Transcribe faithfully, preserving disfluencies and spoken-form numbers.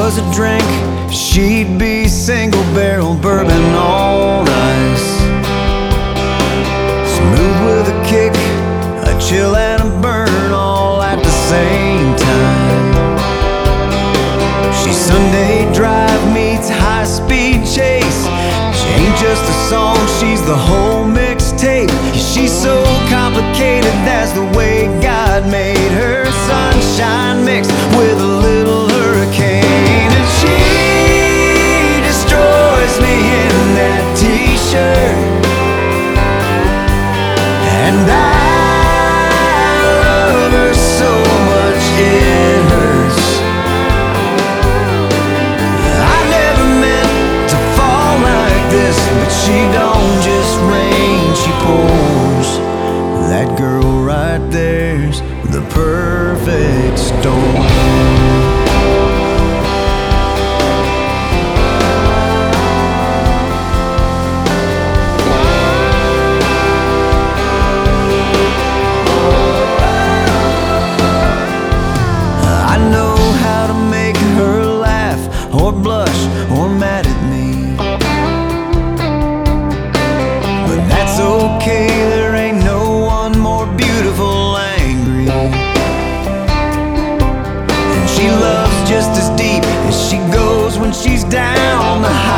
was a drink, she'd be single barrel bourbon on ice. Smooth with a kick, a chill and a burn all at the same time. She's Sunday drive meets high speed chase. She ain't just a song, she's the whole mixtape. She's so complicated, that's the way God made her. Sunshine mixed with a little hurricane, and she destroys me in that t-shirt. And I love her so much it hurts. I never meant to fall like this, but she don't just rain, she pours. That girl right there's the perfect storm. I know how to make her laugh, or blush, or mad at me. But that's okay, there ain't no one more beautiful angry. And she loves just as deep as she goes when she's down the highway.